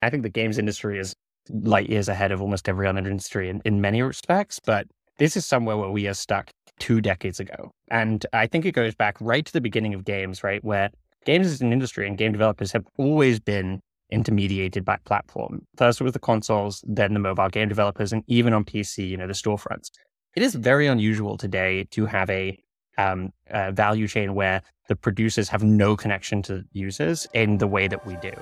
I think the games industry is light years ahead of almost every other industry in many respects, but this is somewhere where we are stuck 2 decades ago. And I think it goes back right to the beginning of games, right? Where games as an industry and game developers have always been intermediated by platform. First with the consoles, then the mobile game developers, and even on PC, the storefronts. It is very unusual today to have a value chain where the producers have no connection to users in the way that we do.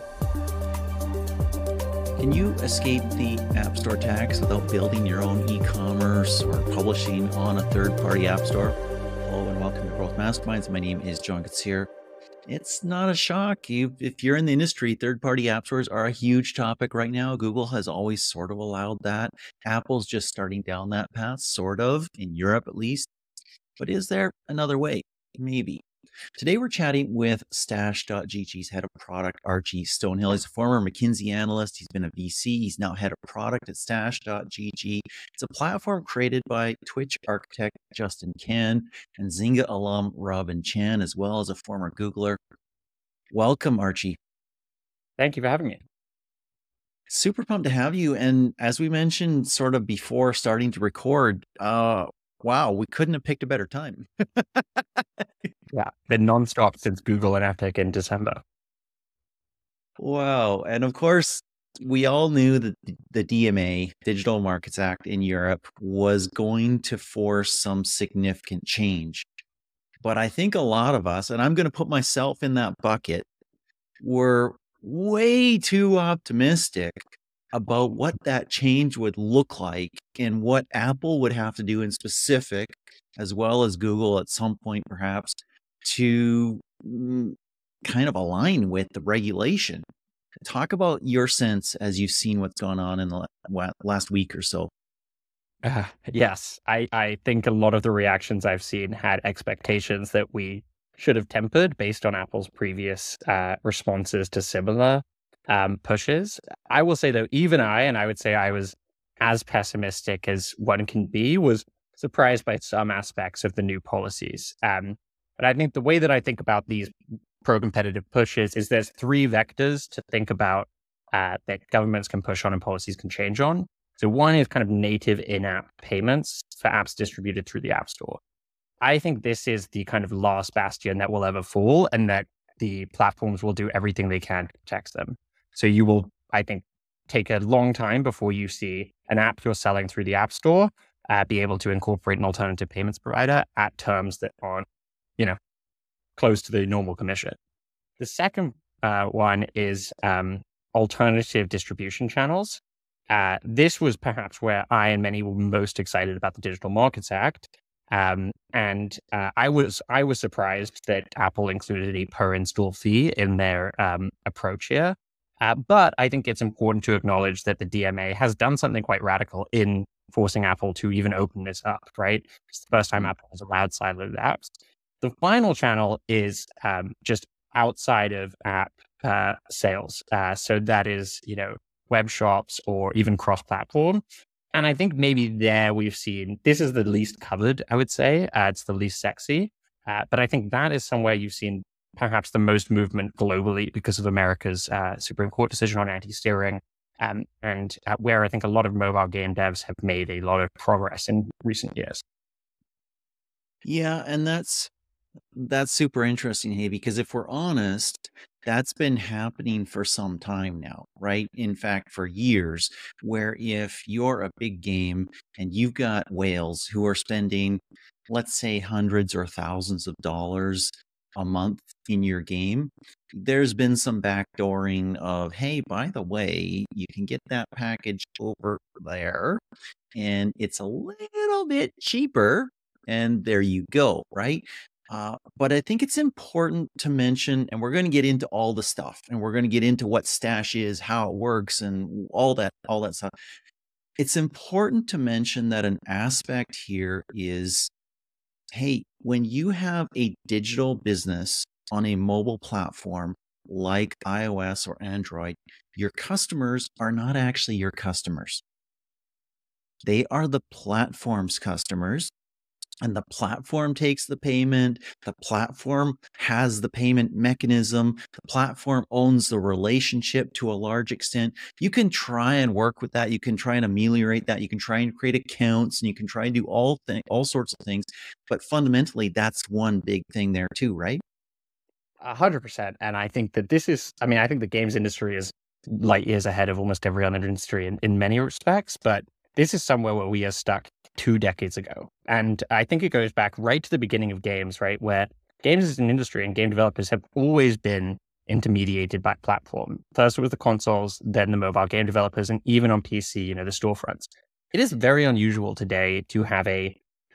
Can you escape the App Store tax without building your own e-commerce or publishing on a third-party app store? Hello and welcome to Growth Masterminds. My name is John Katsir. It's not a shock. If you're in the industry, third-party app stores are a huge topic right now. Google has always sort of allowed that. Apple's just starting down that path, sort of, in Europe at least. But is there another way? Maybe. Today, we're chatting with Stash.gg's head of product, Archie Stonehill. He's a former McKinsey analyst. He's been a VC. He's now head of product at Stash.gg. It's a platform created by Twitch architect Justin Kan and Zynga alum Robin Chan, as well as a former Googler. Welcome, Archie. Thank you for having me. Super pumped to have you. And as we mentioned sort of before starting to record, wow, we couldn't have picked a better time. Yeah, been nonstop since Google and Epic in December. Wow. And of course, we all knew that the DMA, Digital Markets Act in Europe, was going to force some significant change. But I think a lot of us, and I'm going to put myself in that bucket, were way too optimistic about what that change would look like and what Apple would have to do in specific, as well as Google at some point perhaps, to kind of align with the regulation. Talk about your sense as you've seen what's gone on in the last week or so. Yes, I think a lot of the reactions I've seen had expectations that we should have tempered based on Apple's previous responses to similar pushes. I will say, though, even I would say I was as pessimistic as one can be, was surprised by some aspects of the new policies. But I think the way that I think about these pro-competitive pushes is there's three vectors to think about that governments can push on and policies can change on. So one is kind of native in-app payments for apps distributed through the App Store. I think this is the kind of last bastion that will ever fall, and that the platforms will do everything they can to protect them. So you will, I think, take a long time before you see an app you're selling through the App Store be able to incorporate an alternative payments provider at terms that aren't, close to the normal commission. The second one is alternative distribution channels. This was perhaps where I and many were most excited about the Digital Markets Act. I was surprised that Apple included a per install fee in their approach here. But I think it's important to acknowledge that the DMA has done something quite radical in forcing Apple to even open this up, right? It's the first time Apple has allowed siloed apps. The final channel is just outside of app sales. So that is, web shops or even cross-platform. And I think maybe there we've seen, this is the least covered, I would say. It's the least sexy. But I think that is somewhere you've seen perhaps the most movement globally because of America's Supreme Court decision on anti-steering, and where I think a lot of mobile game devs have made a lot of progress in recent years. Yeah, and that's super interesting, hey, because if we're honest, that's been happening for some time now, right? In fact, for years, where if you're a big game and you've got whales who are spending, let's say, hundreds or thousands of dollars a month in your game, there's been some backdooring of, hey, by the way, you can get that package over there and it's a little bit cheaper. And there you go, right? But I think it's important to mention, and we're going to get into all the stuff, and we're going to get into what Stash is, how it works, and all that stuff. It's important to mention that an aspect here is, hey, when you have a digital business on a mobile platform like iOS or Android, your customers are not actually your customers. They are the platform's customers. and the platform takes the payment. The platform has the payment mechanism. The platform owns the relationship to a large extent. You can try and work with that. You can try and ameliorate that. You can try and create accounts, and you can try and do all sorts of things. But fundamentally, that's one big thing there too, right? 100%. And I think that I think the games industry is light years ahead of almost every other industry in many respects, but this is somewhere where we are stuck 2 decades ago. And I think it goes back right to the beginning of games, right? Where games as an industry and game developers have always been intermediated by platform. First it was the consoles, then the mobile game developers, and even on PC, the storefronts. It is very unusual today to have a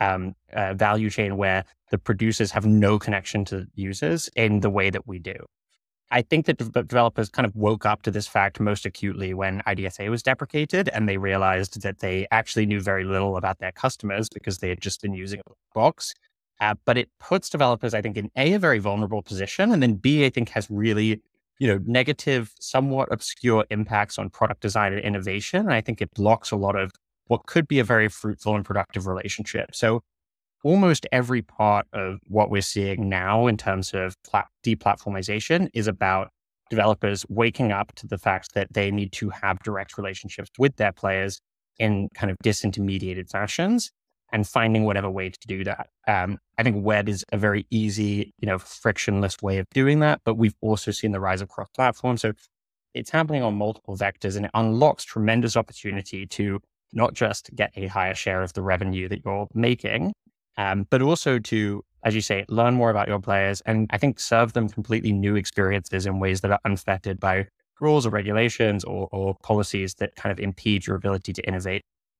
value chain where the producers have no connection to users in the way that we do. I think that developers kind of woke up to this fact most acutely when IDFA was deprecated, and they realized that they actually knew very little about their customers because they had just been using a box. But it puts developers, I think, in A, a very vulnerable position, and then B, I think has really, negative, somewhat obscure impacts on product design and innovation. And I think it blocks a lot of what could be a very fruitful and productive relationship. So almost every part of what we're seeing now in terms of deplatformization is about developers waking up to the fact that they need to have direct relationships with their players in kind of disintermediated fashions and finding whatever way to do that. I think web is a very easy, frictionless way of doing that, but we've also seen the rise of cross-platform. So it's happening on multiple vectors, and it unlocks tremendous opportunity to not just get a higher share of the revenue that you're making, but also to, as you say, learn more about your players and I think serve them completely new experiences in ways that are unfettered by rules or regulations or policies that kind of impede your ability to innovate.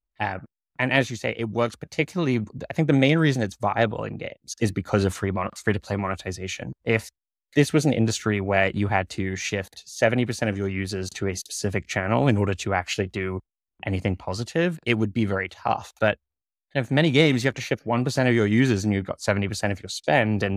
And as you say, it works particularly, I think the main reason it's viable in games is because of free-to-play monetization. If this was an industry where you had to shift 70% of your users to a specific channel in order to actually do anything positive, it would be very tough. But in many games, you have to shift 1% of your users and you've got 70% of your spend. And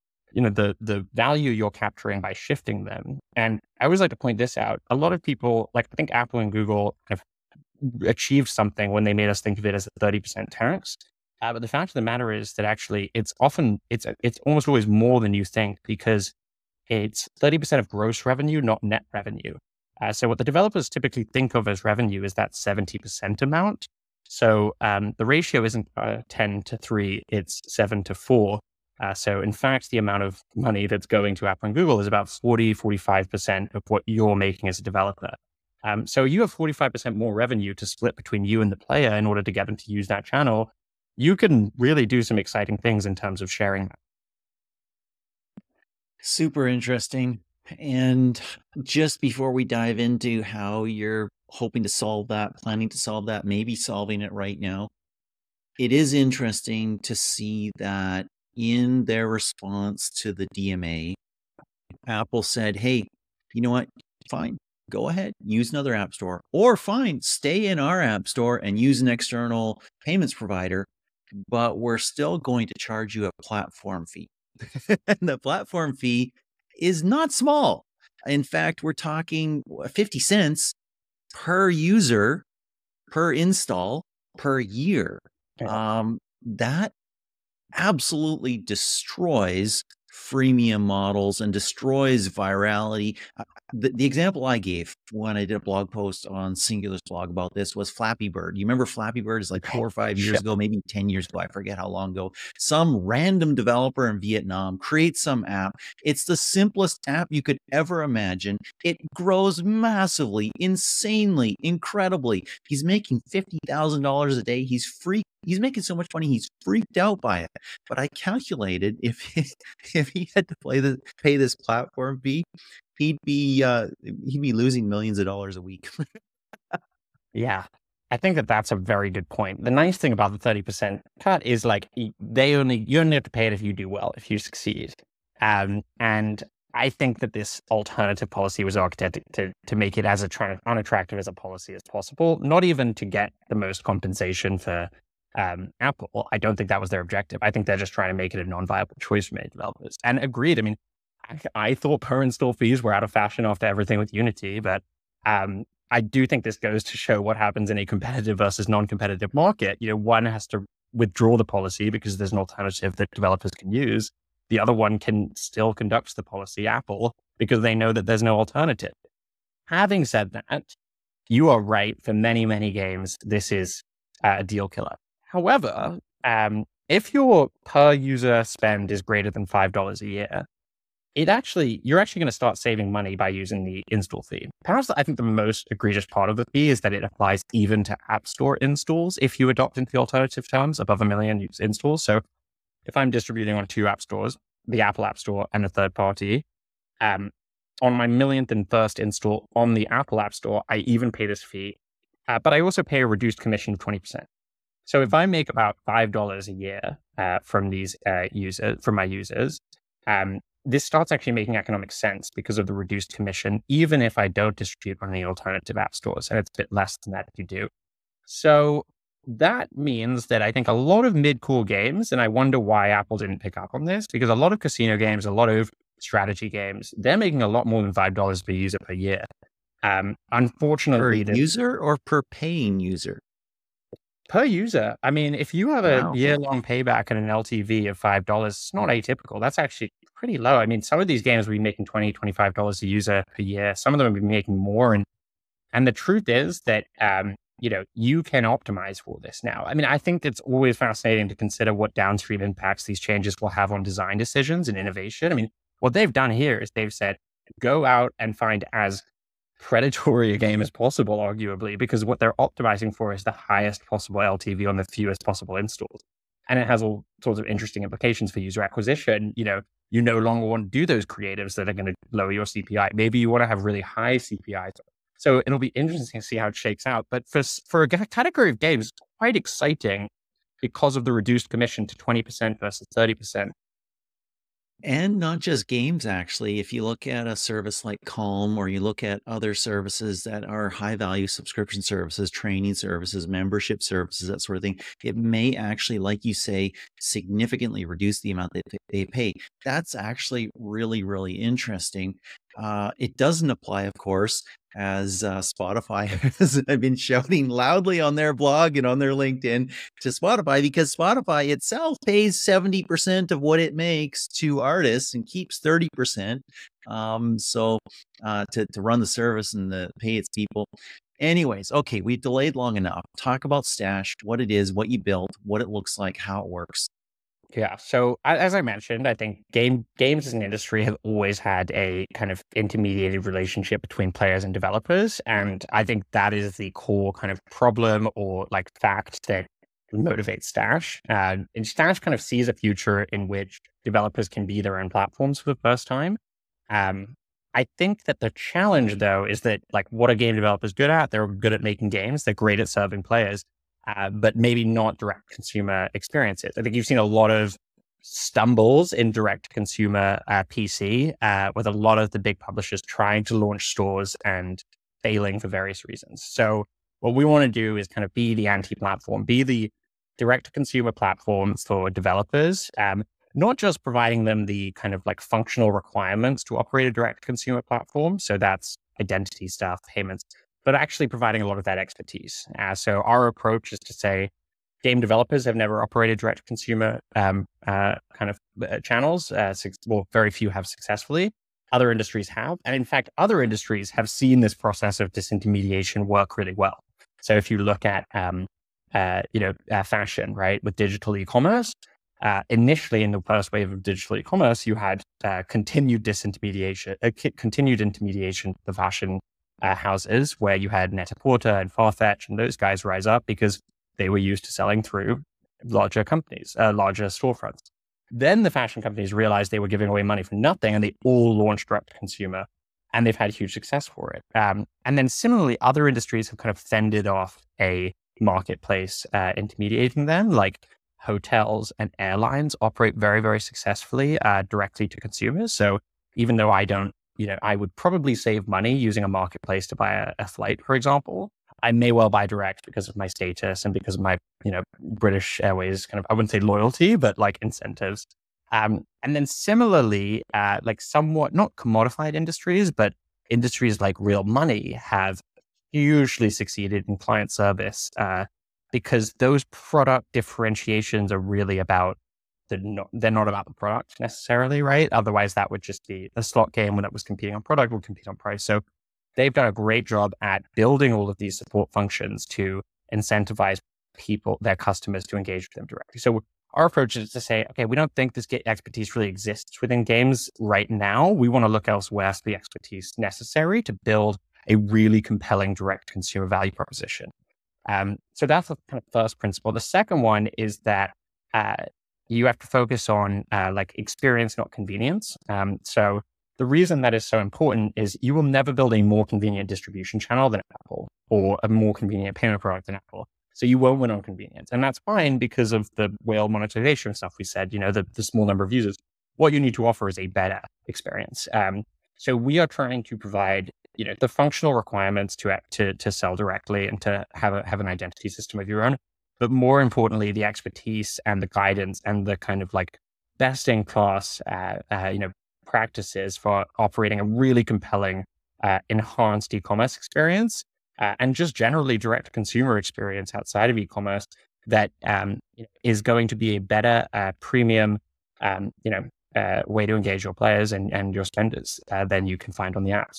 the value you're capturing by shifting them. And I always like to point this out. A lot of people, like I think Apple and Google have achieved something when they made us think of it as a 30% tax. But the fact of the matter is that actually it's almost always more than you think because it's 30% of gross revenue, not net revenue. So what the developers typically think of as revenue is that 70% amount. So the ratio isn't 10 to 3, it's 7 to 4. So in fact, the amount of money that's going to Apple and Google is about 45% of what you're making as a developer. So you have 45% more revenue to split between you and the player in order to get them to use that channel. You can really do some exciting things in terms of sharing that. Super interesting. And just before we dive into how you're hoping to solve that, planning to solve that, maybe solving it right now, it is interesting to see that in their response to the DMA, Apple said, hey, you know what? Fine. Go ahead, use another app store, or fine, stay in our app store and use an external payments provider, but we're still going to charge you a platform fee. And the platform fee is not small. In fact, we're talking 50 cents per user, per install, per year. That absolutely destroys freemium models and destroys virality. The example I gave when I did a blog post on Singular's blog about this was Flappy Bird. You remember Flappy Bird is like 4 or 5 years ago, maybe 10 years ago. I forget how long ago. Some random developer in Vietnam creates some app. It's the simplest app you could ever imagine. It grows massively, insanely, incredibly. He's making $50,000 a day. He's making so much money, he's freaked out by it. But I calculated if he had to pay this platform fee, he'd be losing millions of dollars a week. Yeah, I think that's a very good point. The nice thing about the 30% cut is like you only have to pay it if you do well, if you succeed. And I think that this alternative policy was architected to make it as unattractive as a policy as possible, not even to get the most compensation for Apple. I don't think that was their objective. I think they're just trying to make it a non-viable choice for many developers. And agreed. I mean, I thought per install fees were out of fashion after everything with Unity, but I do think this goes to show what happens in a competitive versus non-competitive market. One has to withdraw the policy because there's an alternative that developers can use. The other one can still conduct the policy, Apple, because they know that there's no alternative. Having said that, you are right. For many, many games, this is a deal killer. However, if your per user spend is greater than $5 a year, you're actually going to start saving money by using the install fee. Perhaps I think the most egregious part of the fee is that it applies even to App Store installs if you adopt into the alternative terms above 1 million installs. So if I'm distributing on 2 app stores, the Apple App Store and a third party, on my millionth and first install on the Apple App Store, I even pay this fee, but I also pay a reduced commission of 20%. So if I make about $5 a year from these from my users, this starts actually making economic sense because of the reduced commission, even if I don't distribute on the alternative app stores, and it's a bit less than that if you do. So that means that I think a lot of mid-core games, and I wonder why Apple didn't pick up on this, because a lot of casino games, a lot of strategy games, they're making a lot more than $5 per user per year. Unfortunately, per user or per paying user? Per user. I mean, if you have a year-long payback and an LTV of $5, it's not atypical. That's actually pretty low. I mean, some of these games will be making $20, $25 a user per year. Some of them will be making more. And the truth is that, you can optimize for this now. I mean, I think it's always fascinating to consider what downstream impacts these changes will have on design decisions and innovation. I mean, what they've done here is they've said, go out and find as predatory a game as possible, arguably, because what they're optimizing for is the highest possible LTV on the fewest possible installs. And it has all sorts of interesting implications for user acquisition. You no longer want to do those creatives that are going to lower your CPI. Maybe you want to have really high CPIs. So it'll be interesting to see how it shakes out. But for a category of games, it's quite exciting because of the reduced commission to 20% versus 30%. And not just games, actually. If you look at a service like Calm, or you look at other services that are high value subscription services, training services, membership services, that sort of thing, it may actually, like you say, significantly reduce the amount that they pay. That's actually really, really interesting. It doesn't apply, of course, as Spotify has been shouting loudly on their blog and on their LinkedIn to Spotify, because Spotify itself pays 70% of what it makes to artists and keeps 30%. To run the service and to pay its people. Anyways, okay, we've delayed long enough. Talk about Stash, what it is, what you built, what it looks like, how it works. Yeah. So as I mentioned, I think games as an industry have always had a kind of intermediated relationship between players and developers. And I think that is the core kind of problem or like fact that motivates Stash. And Stash kind of sees a future in which developers can be their own platforms for the first time. I think that the challenge, though, is that like what are game developers good at? They're good at making games. They're great at serving players. But maybe not direct consumer experiences. I think you've seen a lot of stumbles in direct consumer PC with a lot of the big publishers trying to launch stores and failing for various reasons. So what we want to do is kind of be the anti-platform, be the direct consumer platform for developers, not just providing them the kind of like functional requirements to operate a direct consumer platform. So that's identity stuff, payments, but actually providing a lot of that expertise. So our approach is to say, game developers have never operated direct consumer channels. Very few have successfully. Other industries have. And in fact, other industries have seen this process of disintermediation work really well. So if you look at, fashion, right, with digital e-commerce, initially in the first wave of digital e-commerce, you had continued intermediation of the fashion houses, where you had Net-a-Porter and Farfetch and those guys rise up because they were used to selling through larger companies, larger storefronts. Then the fashion companies realized they were giving away money for nothing, and they all launched direct to consumer, and they've had huge success for it. And then similarly, other industries have kind of fended off a marketplace intermediating them, like hotels and airlines operate very, very successfully directly to consumers. So even though I would probably save money using a marketplace to buy a flight, for example, I may well buy direct because of my status and because of my, British Airways kind of, I wouldn't say loyalty, but like incentives. And then similarly, like somewhat not commodified industries, but industries like real money have hugely succeeded in client service because those product differentiations are really about they're not about the product necessarily, right? Otherwise, that would just be a slot game when it was competing on product would compete on price. So they've done a great job at building all of these support functions to incentivize people, their customers, to engage with them directly. So our approach is to say, okay, we don't think this expertise really exists within games right now. We want to look elsewhere for the expertise necessary to build a really compelling direct consumer value proposition. So that's the kind of first principle. The second one is that you have to focus on like experience, not convenience. So the reason that is so important is you will never build a more convenient distribution channel than Apple or a more convenient payment product than Apple. So you won't win on convenience. And that's fine because of the whale monetization stuff we said, the small number of users. What you need to offer is a better experience. So we are trying to provide, the functional requirements to sell directly and to have an identity system of your own. But more importantly, the expertise and the guidance and the kind of like best in class, practices for operating a really compelling, enhanced e-commerce experience, and just generally direct consumer experience outside of e-commerce that is going to be a better, premium, way to engage your players and your spenders than you can find on the apps.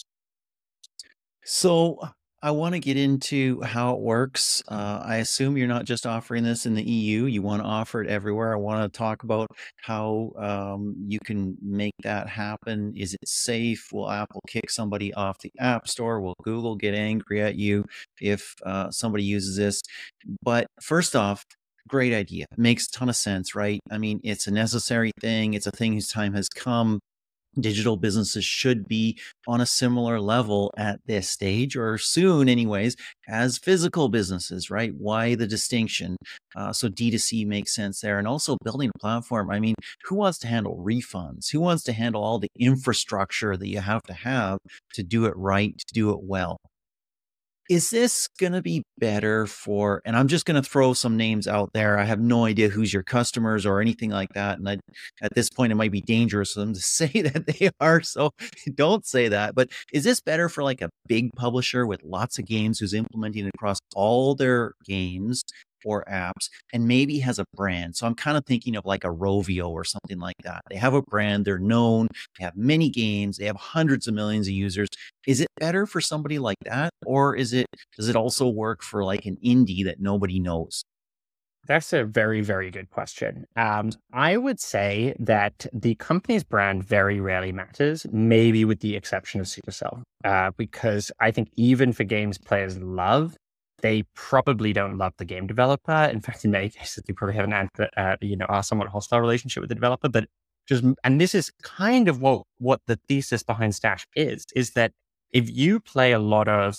So I want to get into how it works. I assume you're not just offering this in the EU. You want to offer it everywhere. I want to talk about how you can make that happen. Is it safe? Will Apple kick somebody off the App Store? Will Google get angry at you if somebody uses this? But first off, great idea. Makes a ton of sense, right? I mean, it's a necessary thing. It's a thing whose time has come. Digital businesses should be on a similar level at this stage, or soon anyways, as physical businesses, right? Why the distinction? So D2C makes sense there. And also building a platform. I mean, who wants to handle refunds? Who wants to handle all the infrastructure that you have to do it right, to do it well? Is this going to be better for, and I'm just going to throw some names out there. I have no idea who's your customers or anything like that. And at this point, it might be dangerous for them to say that they are. So don't say that. But is this better for like a big publisher with lots of games who's implementing it across all their games or apps and maybe has a brand? So I'm kind of thinking of like a Rovio or something like that. They have a brand, they're known, they have many games, they have hundreds of millions of users. Is it better for somebody like that? Or does it also work for like an indie that nobody knows? That's a very, very good question. I would say that the company's brand very rarely matters, maybe with the exception of Supercell, because I think even for games players love, they probably don't love the game developer. In fact, in many cases, they probably have a somewhat hostile relationship with the developer. But and this is kind of what the thesis behind Stash is that if you play a lot of,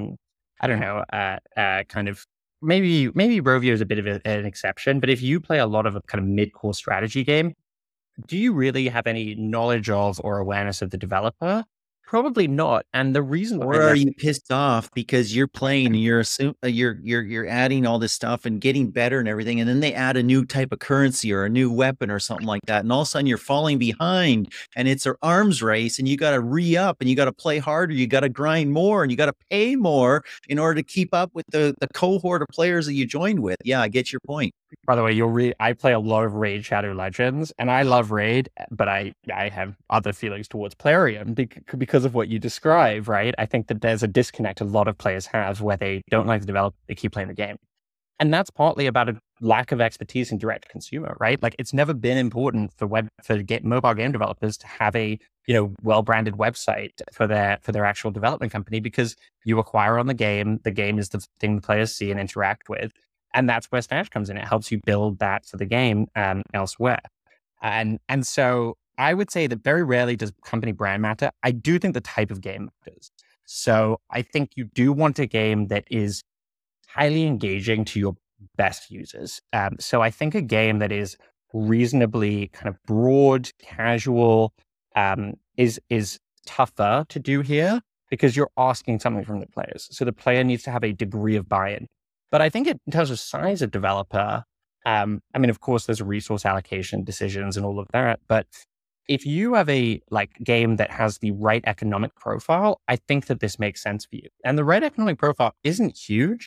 kind of maybe Rovio is a bit of an exception, but if you play a lot of a kind of mid-core strategy game, do you really have any knowledge of or awareness of the developer? Probably not. And the reason Or are you pissed off because you're playing and you're adding all this stuff and getting better and everything, and then they add a new type of currency or a new weapon or something like that, and all of a sudden you're falling behind and it's an arms race and you got to re-up and you got to play harder, you got to grind more and you got to pay more in order to keep up with the cohort of players that you joined with. Yeah, I get your point. By the way, I play a lot of Raid Shadow Legends, and I love Raid, but I have other feelings towards Plarium because of what you describe, right? I think that there's a disconnect a lot of players have where they don't like the developer, they keep playing the game. And that's partly about a lack of expertise in direct consumer, right? Like it's never been important for mobile game developers to have a well-branded website for their actual development company, because you acquire on the game is the thing the players see and interact with. And that's where Stash comes in. It helps you build that for the game elsewhere. And so I would say that very rarely does company brand matter. I do think the type of game matters. So I think you do want a game that is highly engaging to your best users. So I think a game that is reasonably kind of broad, casual, is tougher to do here because you're asking something from the players. So the player needs to have a degree of buy-in. But I think in terms of size of developer, of course, there's resource allocation decisions and all of that. But if you have a game that has the right economic profile, I think that this makes sense for you. And the right economic profile isn't huge.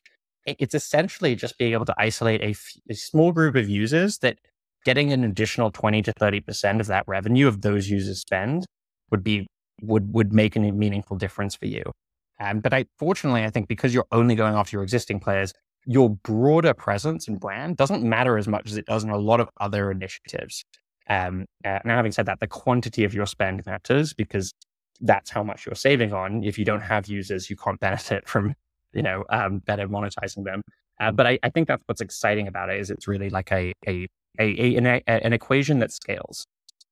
it's essentially just being able to isolate a small group of users that getting an additional 20 to 30% of that revenue of those users spend would make a meaningful difference for you. But fortunately, I think because you're only going after your existing players, your broader presence and brand doesn't matter as much as it does in a lot of other initiatives. Now, having said that, the quantity of your spend matters because that's how much you're saving on. If you don't have users, you can't benefit from, better monetizing them. But I think that's what's exciting about it is it's really like an equation that scales.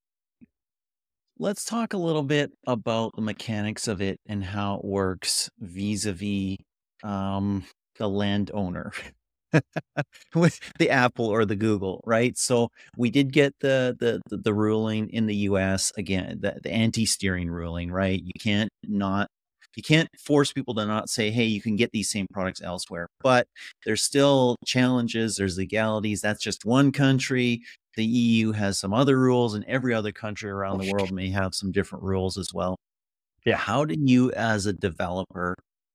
Let's talk a little bit about the mechanics of it and how it works vis-a-vis the landowner with the Apple or the Google, right? So we did get the ruling in the US again, the anti-steering ruling, right? You can't force people to not say, hey, you can get these same products elsewhere. But there's still challenges, there's legalities. That's just one country. The EU has some other rules, and every other country around the world may have some different rules as well. Yeah. How do you, as a developer,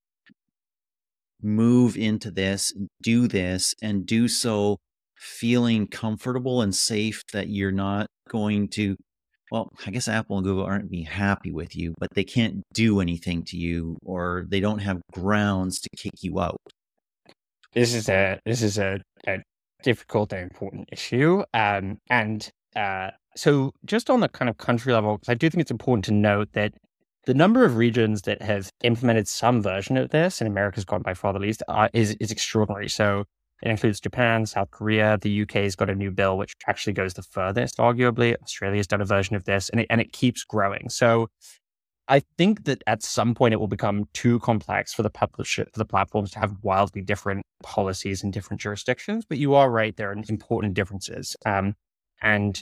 move into this, do this, and do so feeling comfortable and safe that you're not going to, well, I guess Apple and Google aren't being happy with you, but they can't do anything to you or they don't have grounds to kick you out? This is a difficult and important issue. So just on the kind of country level, because I do think it's important to note that the number of regions that have implemented some version of this, and America's gone by far the least, is extraordinary. So it includes Japan, South Korea, the UK's got a new bill which actually goes the furthest, arguably. Australia's done a version of this, and it keeps growing. So I think that at some point it will become too complex for the platforms to have wildly different policies in different jurisdictions. But you are right; there are important differences, and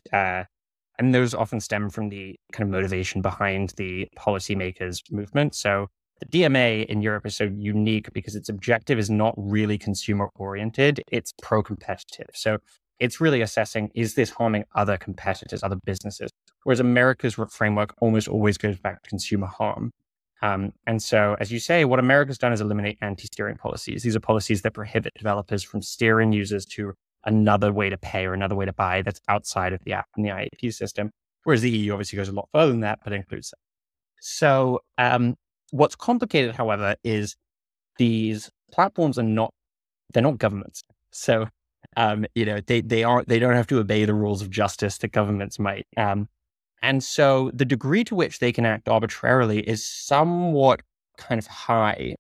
those often stem from the kind of motivation behind the policymakers' movement. So the DMA in Europe is so unique because its objective is not really consumer oriented; it's pro-competitive. So it's really assessing, is this harming other competitors, other businesses? Whereas America's framework almost always goes back to consumer harm. And so, as you say, what America's done is eliminate anti-steering policies. These are policies that prohibit developers from steering users to another way to pay or another way to buy that's outside of the app and the IAP system. Whereas the EU obviously goes a lot further than that, but includes that. So what's complicated, however, is these platforms they're not governments. So they don't have to obey the rules of justice that governments might. And so the degree to which they can act arbitrarily is somewhat kind of high.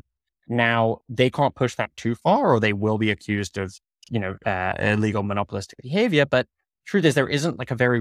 Now they can't push that too far, or they will be accused of illegal monopolistic behavior. But truth is, there isn't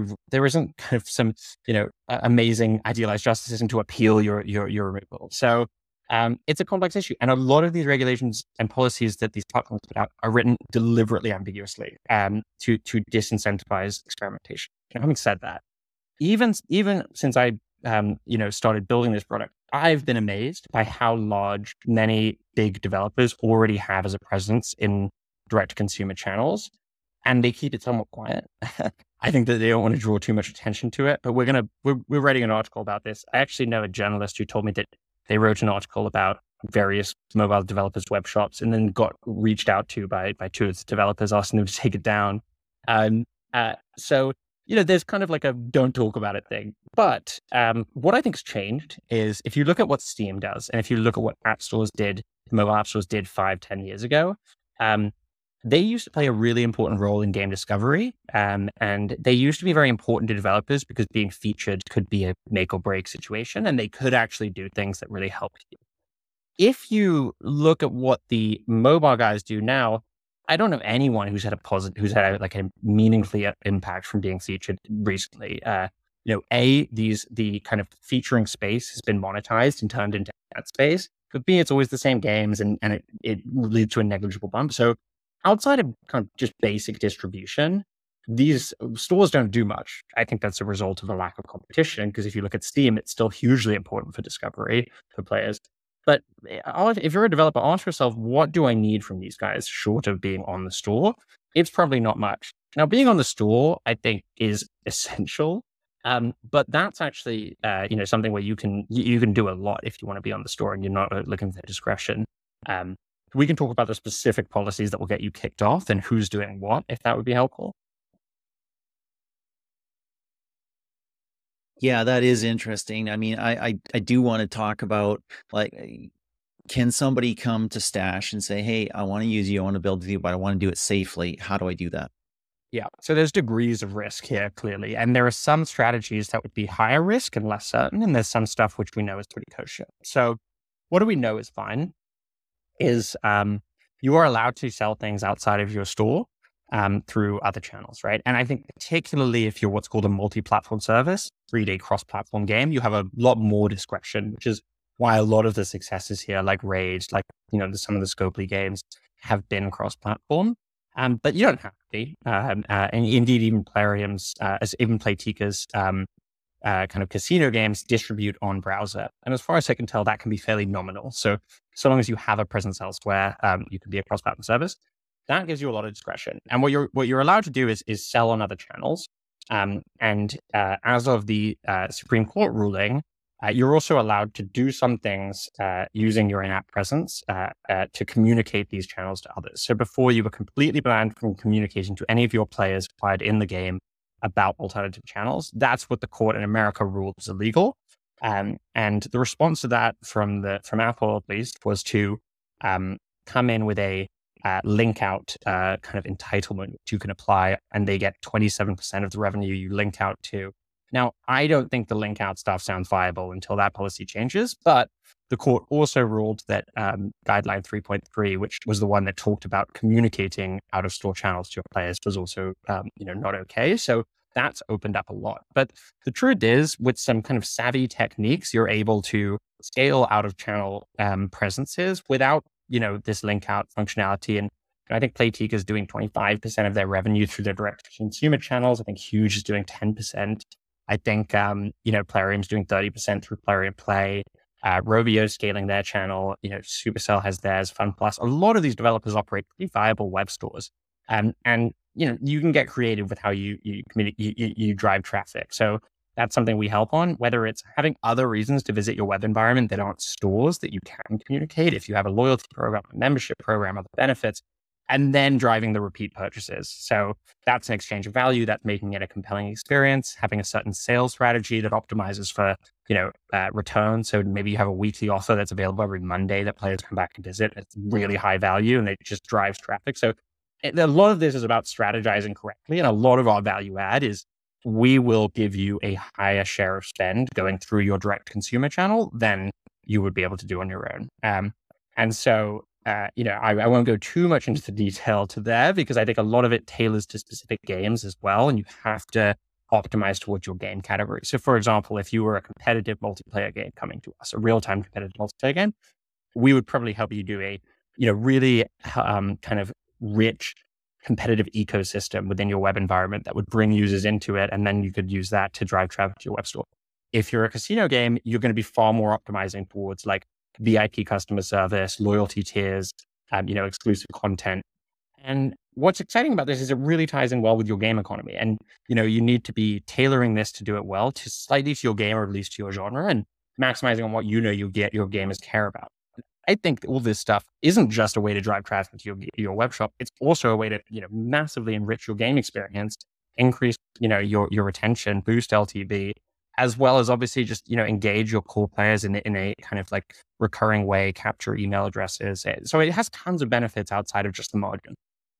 kind of some amazing idealized justice system to appeal your removal. So it's a complex issue. And a lot of these regulations and policies that these platforms put out are written deliberately ambiguously to disincentivize experimentation. And having said that, even since I started building this product, I've been amazed by how large many big developers already have as a presence in direct to consumer channels, and they keep it somewhat quiet. I think that they don't want to draw too much attention to it, but we're writing an article about this. I actually know a journalist who told me that they wrote an article about various mobile developers' web shops and then got reached out to by two of the developers asking them to take it down. So there's kind of like a don't talk about it thing. But what I think's changed is if you look at what Steam does, and if you look at what mobile app stores did 5-10 years ago, they used to play a really important role in game discovery. And they used to be very important to developers because being featured could be a make or break situation, and they could actually do things that really helped you. If you look at what the mobile guys do now, I don't know anyone who's had a meaningful impact from being featured recently. The kind of featuring space has been monetized and turned into that space. But B, it's always the same games and it leads to a negligible bump. So outside of kind of just basic distribution, these stores don't do much. I think that's a result of a lack of competition, because if you look at Steam, it's still hugely important for discovery for players. But if you're a developer, ask yourself, what do I need from these guys short of being on the store? It's probably not much. Now, being on the store, I think, is essential. But that's actually, something where you can do a lot if you want to be on the store and you're not looking for discretion. We can talk about the specific policies that will get you kicked off and who's doing what, if that would be helpful. Yeah, that is interesting. I mean, I do want to talk about like, can somebody come to Stash and say, "Hey, I want to use you, I want to build with you, but I want to do it safely. How do I do that?" Yeah. So there's degrees of risk here, clearly. And there are some strategies that would be higher risk and less certain. And there's some stuff which we know is pretty kosher. So what do we know is fine is you are allowed to sell things outside of your store through other channels, right? And I think particularly if you're what's called a multi-platform service, 3D cross-platform game, you have a lot more discretion, which is why a lot of the successes here, like Rage, like, some of the Scopely games have been cross-platform. But you don't have to be. And indeed, even Plarium's, even Playtika's kind of casino games distribute on browser. And as far as I can tell, that can be fairly nominal. So long as you have a presence elsewhere, you can be a cross-platform service. That gives you a lot of discretion. And what you're allowed to do is sell on other channels. And as of the Supreme Court ruling, you're also allowed to do some things using your in-app presence to communicate these channels to others. So before, you were completely banned from communicating to any of your players acquired in the game about alternative channels. That's what the court in America ruled was illegal. And the response to that from Apple, at least, was to come in with a link out kind of entitlement which you can apply, and they get 27% of the revenue you link out to. Now, I don't think the link out stuff sounds viable until that policy changes, but the court also ruled that guideline 3.3, which was the one that talked about communicating out of store channels to your players, was also not okay. So that's opened up a lot. But the truth is, with some kind of savvy techniques, you're able to scale out of channel presences without this link out functionality. And I think Playtika is doing 25% of their revenue through their direct to consumer channels. I think Huge is doing 10%. I think Plarium's doing 30% through Plarium Play. Rovio scaling their channel. Supercell has theirs. FunPlus. A lot of these developers operate pretty viable web stores, and you can get creative with how you drive traffic. So that's something we help on. Whether it's having other reasons to visit your web environment that aren't stores that you can communicate, if you have a loyalty program, a membership program, other benefits, and then driving the repeat purchases. So that's an exchange of value. That's making it a compelling experience, having a certain sales strategy that optimizes for, return. So maybe you have a weekly offer that's available every Monday that players come back and visit. It's really high value and it just drives traffic. So a lot of this is about strategizing correctly. And a lot of our value add is we will give you a higher share of spend going through your direct consumer channel than you would be able to do on your own. And so I won't go too much into the detail to there because I think a lot of it tailors to specific games as well. And you have to optimize towards your game category. So for example, if you were a competitive multiplayer game coming to us, a real-time competitive multiplayer game, we would probably help you do a, really kind of rich competitive ecosystem within your web environment that would bring users into it. And then you could use that to drive traffic to your web store. If you're a casino game, you're going to be far more optimizing towards like VIP customer service, loyalty tiers, exclusive content. And what's exciting about this is it really ties in well with your game economy. And, you need to be tailoring this to do it well to slightly to your game or at least to your genre and maximizing on what your gamers care about. I think all this stuff isn't just a way to drive traffic to your web shop. It's also a way to, massively enrich your game experience, increase, your retention, boost LTV, as well as obviously just, engage your core players in a kind of like recurring way, capture email addresses. So it has tons of benefits outside of just the margin.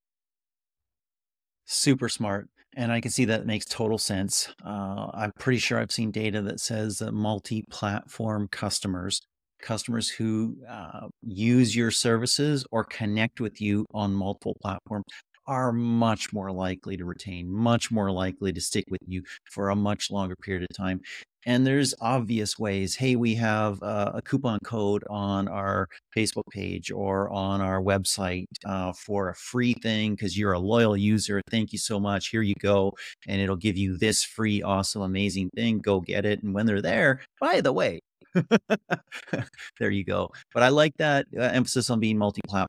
Super smart. And I can see that makes total sense. I'm pretty sure I've seen data that says that multi-platform customers who use your services or connect with you on multiple platforms are much more likely to retain, much more likely to stick with you for a much longer period of time. And there's obvious ways. Hey, we have a coupon code on our Facebook page or on our website for a free thing because you're a loyal user. Thank you so much. Here you go. And it'll give you this free, awesome, amazing thing. Go get it. And when they're there, by the way, there you go. But I like that emphasis on being multi-platform.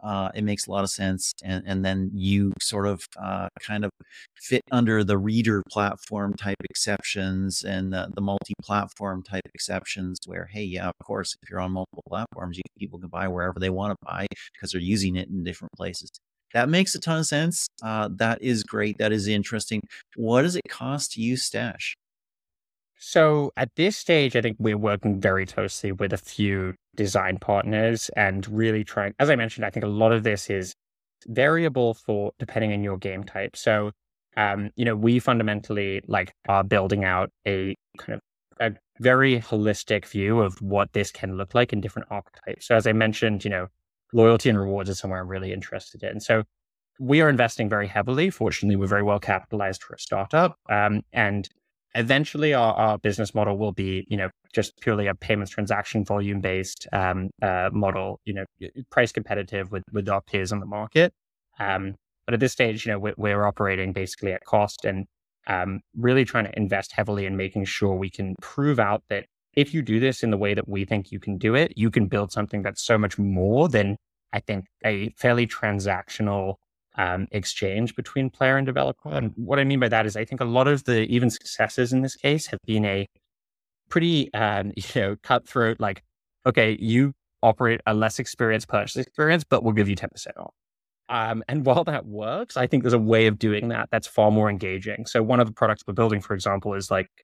It makes a lot of sense. And then you sort of kind of fit under the reader platform type exceptions and the multi-platform type exceptions where, hey, yeah, of course, if you're on multiple platforms, people can buy wherever they want to buy because they're using it in different places. That makes a ton of sense. That is great. That is interesting. What does it cost to use Stash? So at this stage, I think we're working very closely with a few design partners and really trying, as I mentioned, I think a lot of this is variable for depending on your game type. So, we fundamentally like are building out a kind of a very holistic view of what this can look like in different archetypes. So as I mentioned, loyalty and rewards is somewhere I'm really interested in. So we are investing very heavily. Fortunately, we're very well capitalized for a startup. And eventually our business model will be, just purely a payments transaction volume based model, price competitive with our peers on the market. But at this stage, we're operating basically at cost and really trying to invest heavily in making sure we can prove out that if you do this in the way that we think you can do it, you can build something that's so much more than I think a fairly transactional exchange between player and developer. And what I mean by that is I think a lot of the even successes in this case have been a pretty, cutthroat, like, okay, you operate a less experienced purchase experience, but we'll give you 10% off. And while that works, I think there's a way of doing that that's far more engaging. So one of the products we're building, for example, is like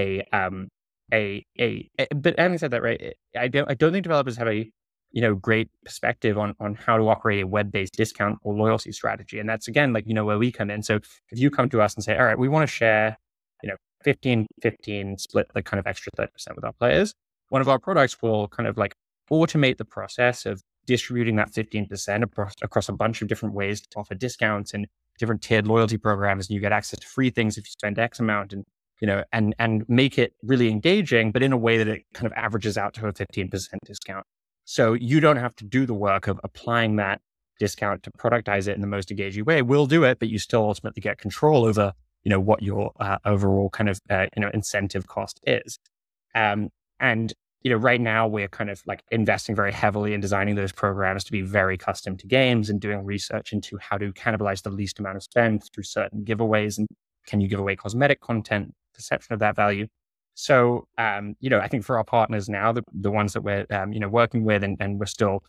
but having said that, right, I don't think developers have a great perspective on how to operate a web-based discount or loyalty strategy. And that's again, like, where we come in. So if you come to us and say, all right, we want to share, 15-15 split the kind of extra 30% with our players, one of our products will kind of like automate the process of distributing that 15% across a bunch of different ways to offer discounts and different tiered loyalty programs. And you get access to free things if you spend X amount and make it really engaging, but in a way that it kind of averages out to a 15% discount. So you don't have to do the work of applying that discount to productize it in the most engaging way. We'll do it, but you still ultimately get control over, what your overall kind of, incentive cost is. And, right now we're kind of like investing very heavily in designing those programs to be very custom to games and doing research into how to cannibalize the least amount of spend through certain giveaways. And can you give away cosmetic content, perception of that value? So, I think for our partners now, the ones that we're, working with and we're still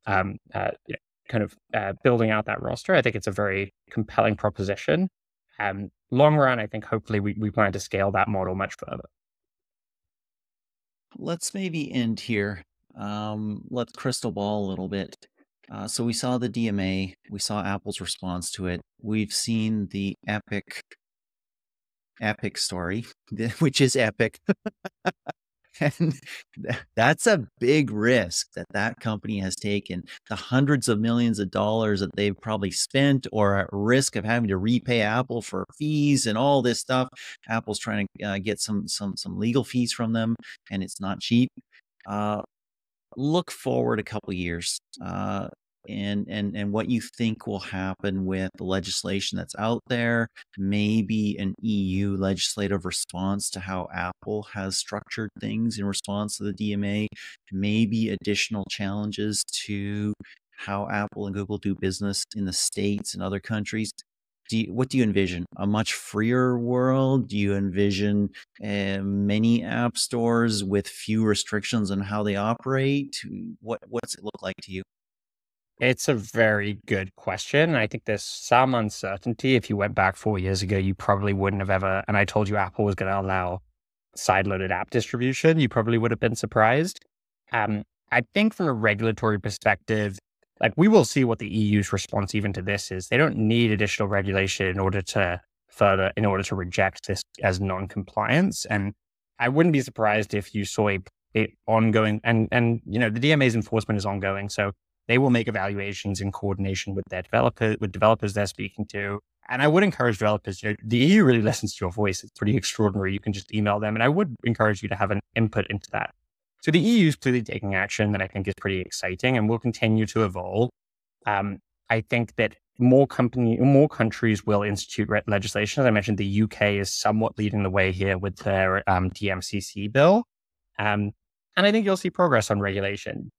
building out that roster, I think it's a very compelling proposition. Long run, I think hopefully we plan to scale that model much further. Let's maybe end here. Let's crystal ball a little bit. So we saw the DMA, we saw Apple's response to it. We've seen the Epic story, which is epic. And that's a big risk that company has taken. The hundreds of millions of dollars that they've probably spent or at risk of having to repay Apple for fees and all this stuff. Apple's trying to get some legal fees from them, and it's not cheap. Look forward a couple years. And what you think will happen with the legislation that's out there, maybe an EU legislative response to how Apple has structured things in response to the DMA, maybe additional challenges to how Apple and Google do business in the States and other countries. What do you envision? A much freer world? Do you envision many app stores with few restrictions on how they operate? What's it look like to you? It's a very good question. I think there's some uncertainty. If you went back 4 years ago, you probably wouldn't have ever, and I told you Apple was going to allow side-loaded app distribution, you probably would have been surprised. I think from a regulatory perspective, like we will see what the EU's response even to this is. They don't need additional regulation in order to reject this as non-compliance. And I wouldn't be surprised if you saw a ongoing, and the DMA's enforcement is ongoing. So they will make evaluations in coordination with developers they're speaking to. And I would encourage developers, the EU really listens to your voice. It's pretty extraordinary. You can just email them. And I would encourage you to have an input into that. So the EU is clearly taking action that I think is pretty exciting and will continue to evolve. I think that more countries will institute legislation. As I mentioned, the UK is somewhat leading the way here with their DMCC bill. And I think you'll see progress on regulation.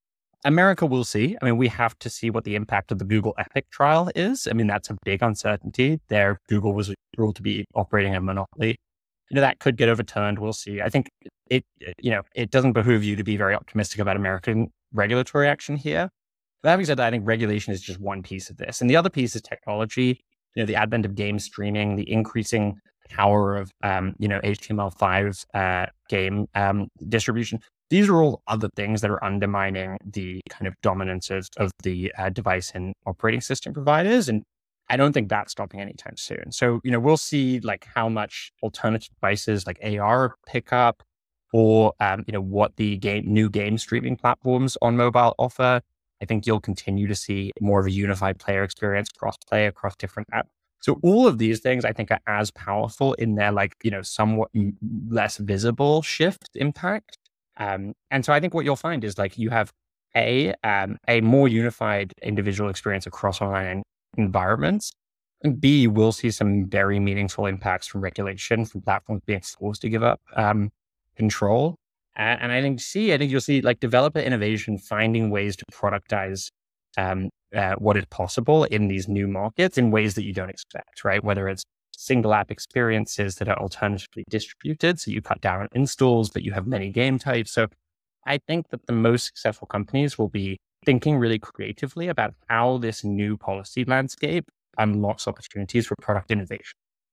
America will see. I mean, we have to see what the impact of the Google Epic trial is. I mean, that's a big uncertainty there. Google was ruled to be operating a monopoly. That could get overturned. We'll see. I think it doesn't behoove you to be very optimistic about American regulatory action here. But having said that, I think regulation is just one piece of this. And the other piece is technology, the advent of game streaming, the increasing power of, HTML5 game distribution. These are all other things that are undermining the kind of dominances of the device and operating system providers. And I don't think that's stopping anytime soon. So, we'll see like how much alternative devices like AR pick up, or, what the new game streaming platforms on mobile offer. I think you'll continue to see more of a unified player experience, cross-play across different apps. So all of these things I think are as powerful in their somewhat less visible shift impact. And so I think what you'll find is like you have a more unified individual experience across online environments. And B, we'll see some very meaningful impacts from regulation, from platforms being forced to give up control. And I think you'll see like developer innovation finding ways to productize what is possible in these new markets in ways that you don't expect, right? Whether it's single app experiences that are alternatively distributed, so you cut down on installs, but you have many game types. So I think that the most successful companies will be thinking really creatively about how this new policy landscape unlocks opportunities for product innovation.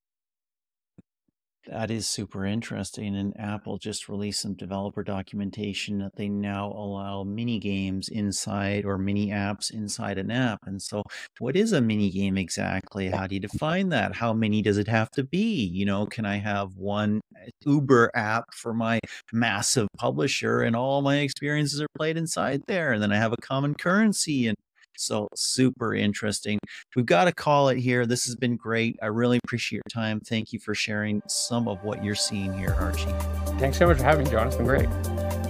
That is super interesting. And Apple just released some developer documentation that they now allow mini games inside, or mini apps inside an app. And so, what is a mini game exactly? How do you define that? How many does it have to be? Can I have one Uber app for my massive publisher and all my experiences are played inside there? And then I have a common currency. And so super interesting. We've got to call it here. This has been great. I really appreciate your time. Thank you for sharing some of what you're seeing here, Archie. Thanks so much for having me, John. It's been great.